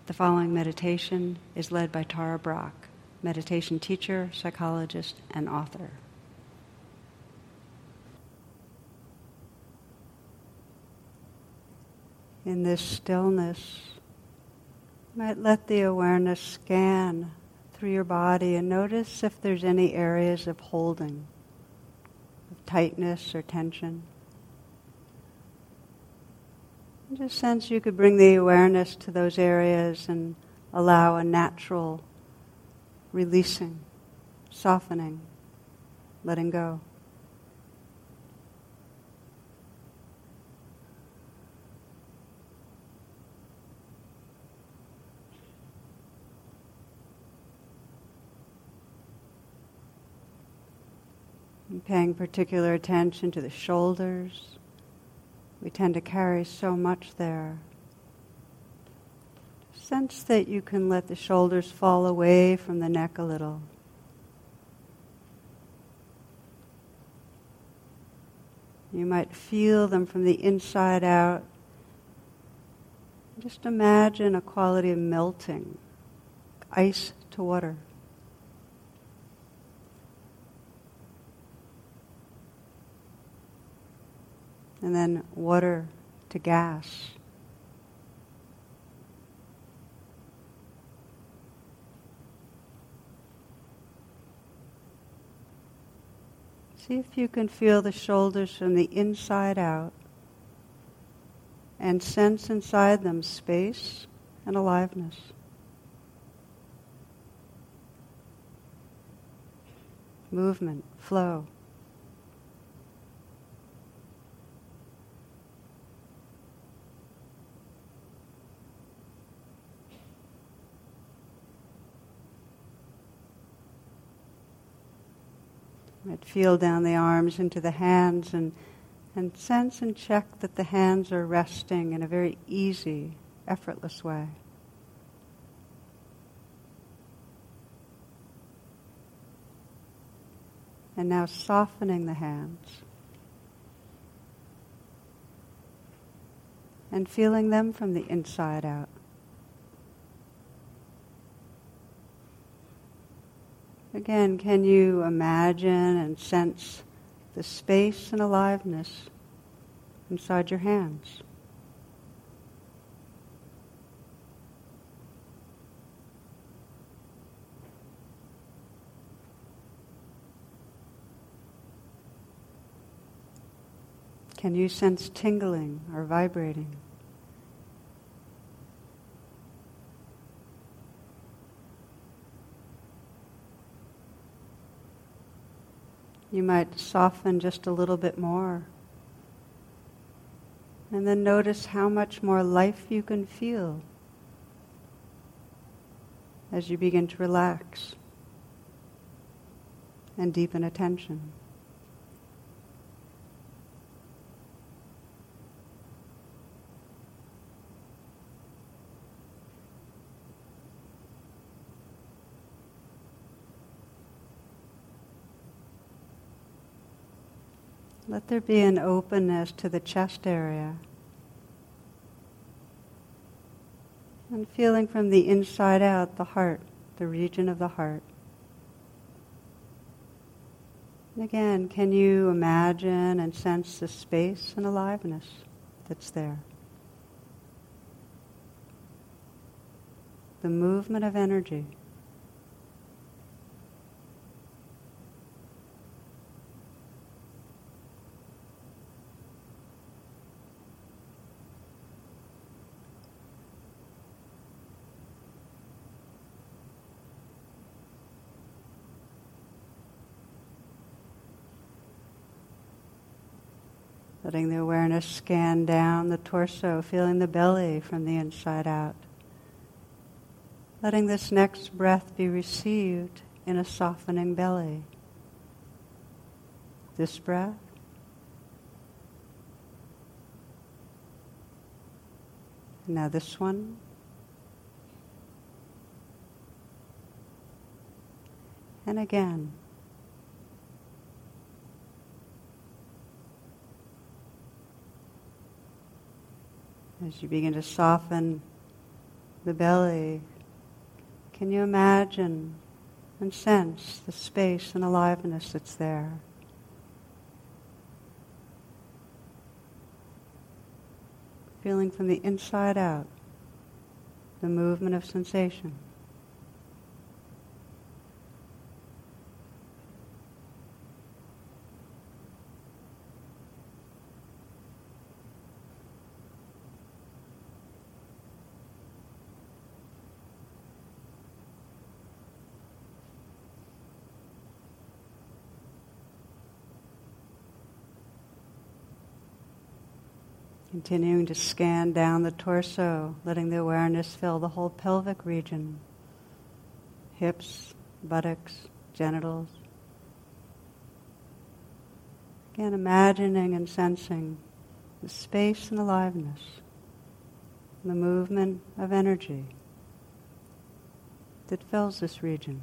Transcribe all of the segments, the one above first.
The following meditation is led by Tara Brach, meditation teacher, psychologist, and author. In this stillness, you might let the awareness scan through your body and notice if there's any areas of holding, of tightness or tension. And just sense you could bring the awareness to those areas and allow a natural releasing, softening, letting go. And paying particular attention to the shoulders. We tend to carry so much there. Sense that you can let the shoulders fall away from the neck a little. You might feel them from the inside out. Just imagine a quality of melting, ice to water. And then water to gas. See if you can feel the shoulders from the inside out and sense inside them space and aliveness. Movement, flow. Might feel down the arms into the hands and sense and check that the hands are resting in a very easy, effortless way. And now softening the hands and feeling them from the inside out. Again, can you imagine and sense the space and aliveness inside your hands? Can you sense tingling or vibrating? You might soften just a little bit more. And then notice how much more life you can feel as you begin to relax and deepen attention. Let there be an openness to the chest area. And feeling from the inside out the heart, the region of the heart. And again, can you imagine and sense the space and aliveness that's there? The movement of energy. Letting the awareness scan down the torso, feeling the belly from the inside out. Letting this next breath be received in a softening belly. This breath. Now this one. And again. As you begin to soften the belly. Can you imagine and sense the space and aliveness that's there? Feeling from the inside out the movement of sensation. Continuing to scan down the torso, letting the awareness fill the whole pelvic region, hips, buttocks, genitals. Again, imagining and sensing the space and aliveness, the movement of energy that fills this region.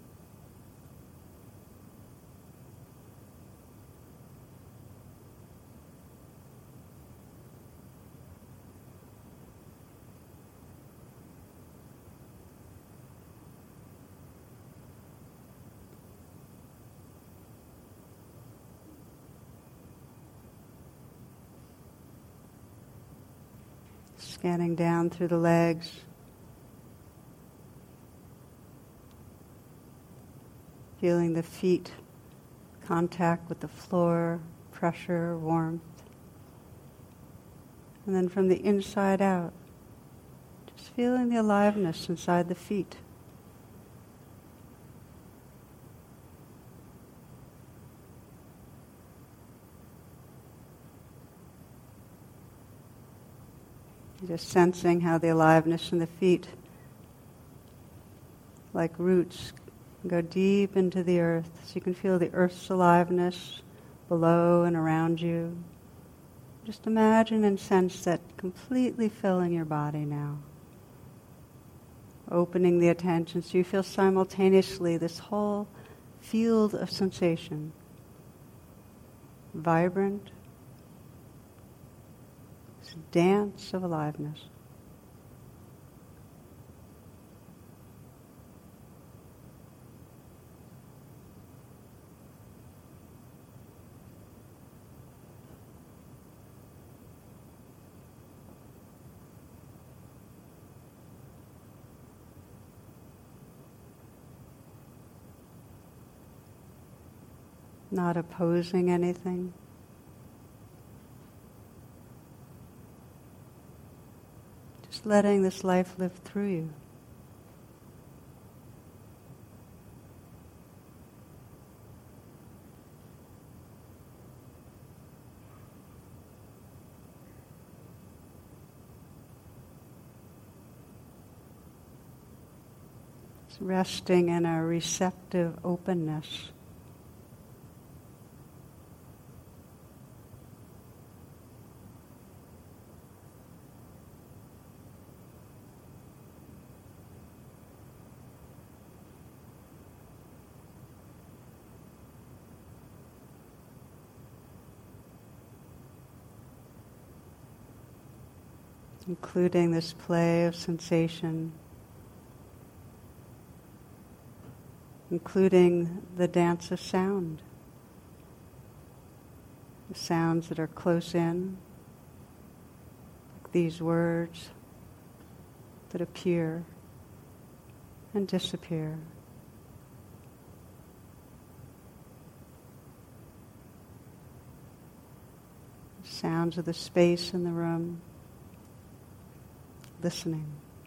Scanning down through the legs, feeling the feet, contact with the floor, pressure, warmth. And then from the inside out, just feeling the aliveness inside the feet. Just sensing how the aliveness in the feet, like roots, go deep into the earth. So you can feel the earth's aliveness below and around you. Just imagine and sense that completely filling your body now. Opening the attention so you feel simultaneously this whole field of sensation. Vibrant. Dance of aliveness. Not opposing anything. Just letting this life live through you. Just resting in a receptive openness. Including this play of sensation, including the dance of sound, the sounds that are close in, like these words that appear and disappear. Sounds of the space in the room. Listening.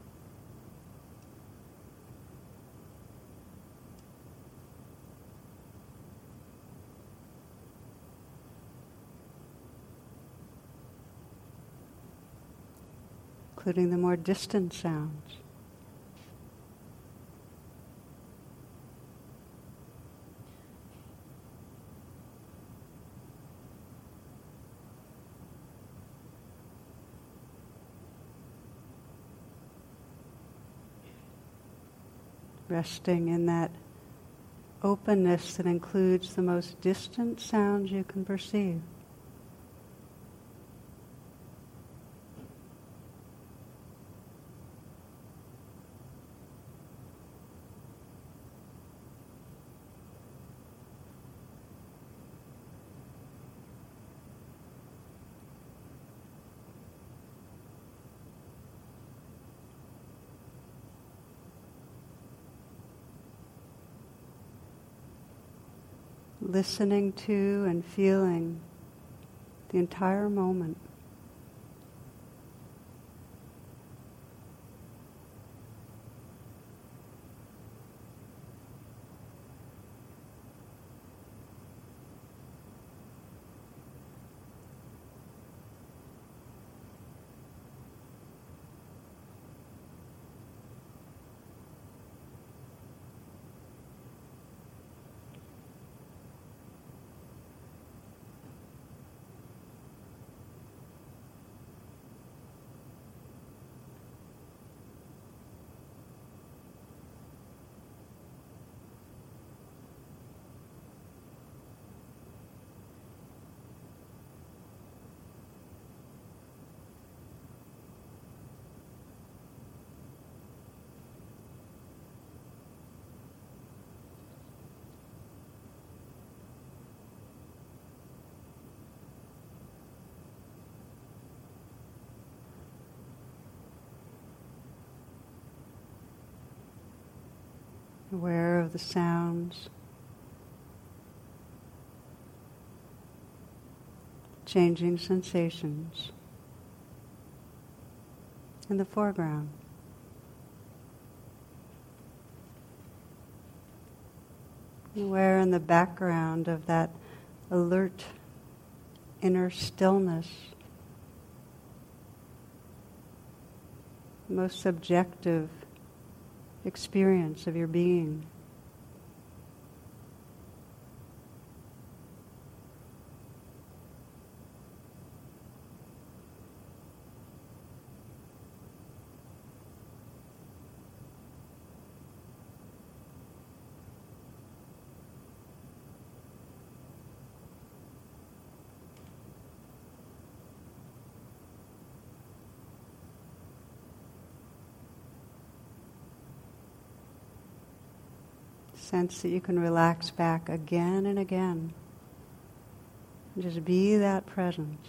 Including the more distant sounds. Resting in that openness that includes the most distant sounds you can perceive. listening to and feeling the entire moment. Aware of the sounds, changing sensations in the foreground. Aware in the background of that alert inner stillness, the most subjective experience of your being. Sense that you can relax back again and again. And just be that presence.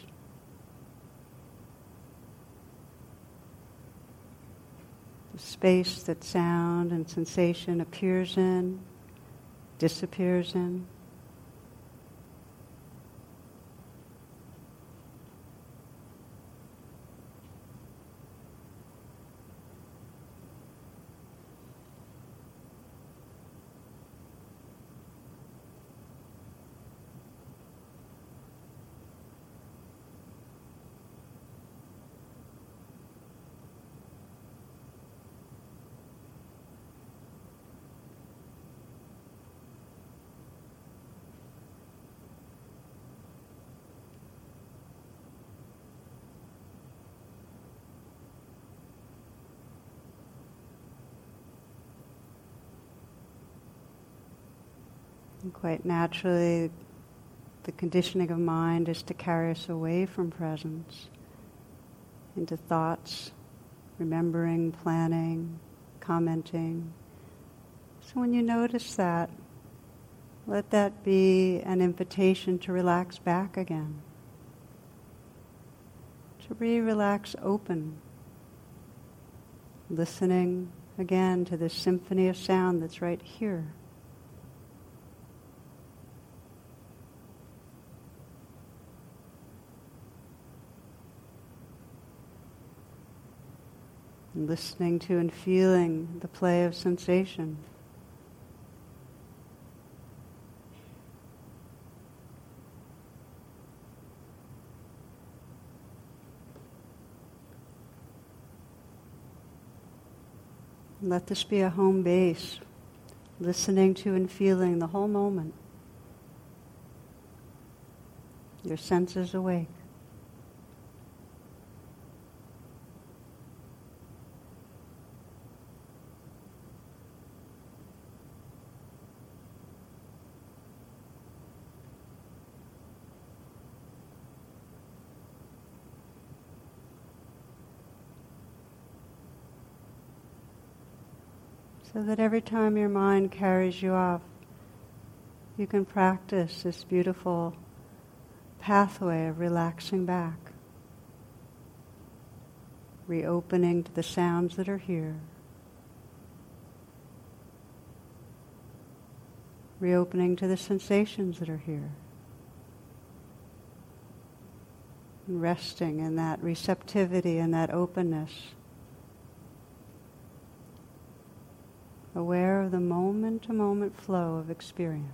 The space that sound and sensation appears in, disappears in. And quite naturally, the conditioning of mind is to carry us away from presence into thoughts, remembering, planning, commenting. So when you notice that, let that be an invitation to relax back again, to relax open, listening again to this symphony of sound that's right here. And listening to and feeling the play of sensation. Let this be a home base, listening to and feeling the whole moment. Your senses awake. So that every time your mind carries you off, you can practice this beautiful pathway of relaxing back, reopening to the sounds that are here, reopening to the sensations that are here. And resting in that receptivity and that openness. Aware of the moment-to-moment flow of experience.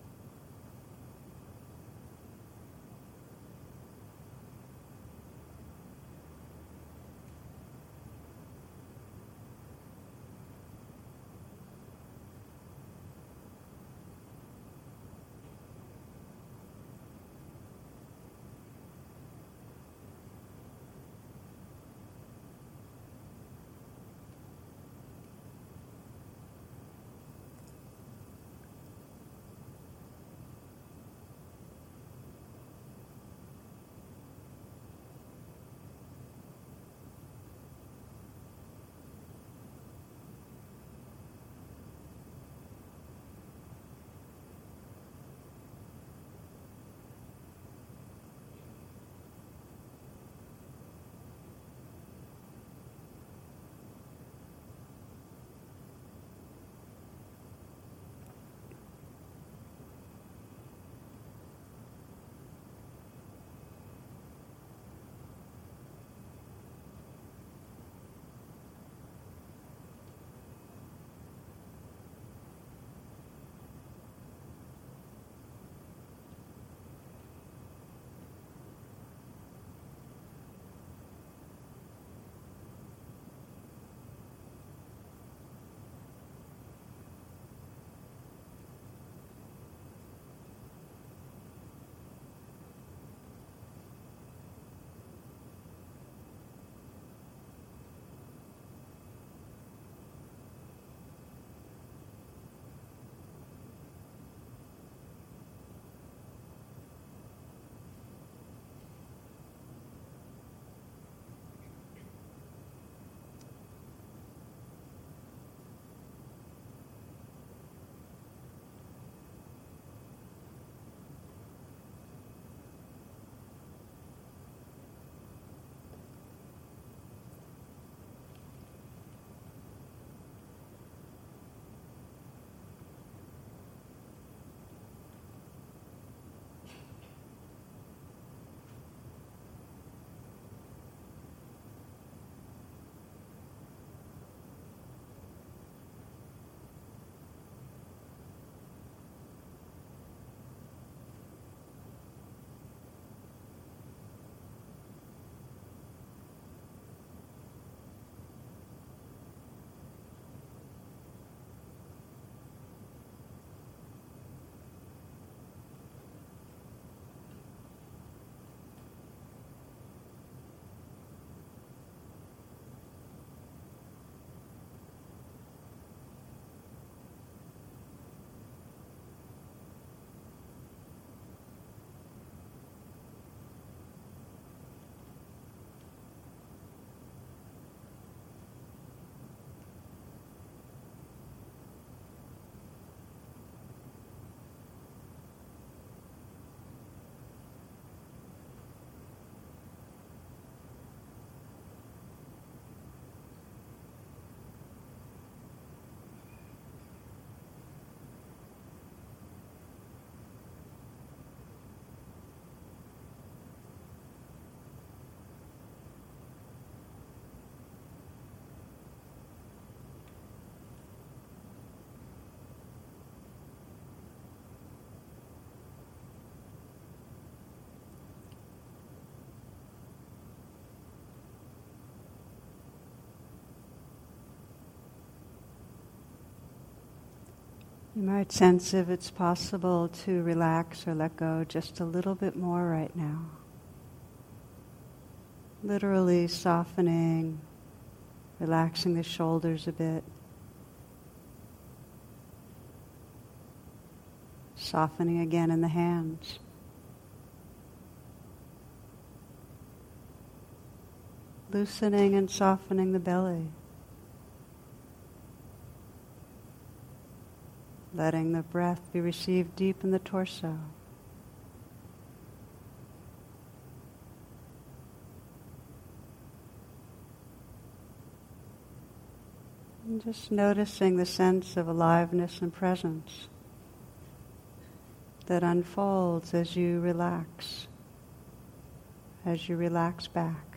You might sense if it's possible to relax or let go just a little bit more right now. Literally softening, relaxing the shoulders a bit. Softening again in the hands. Loosening and softening the belly. Letting the breath be received deep in the torso. And just noticing the sense of aliveness and presence. that unfolds as you relax back.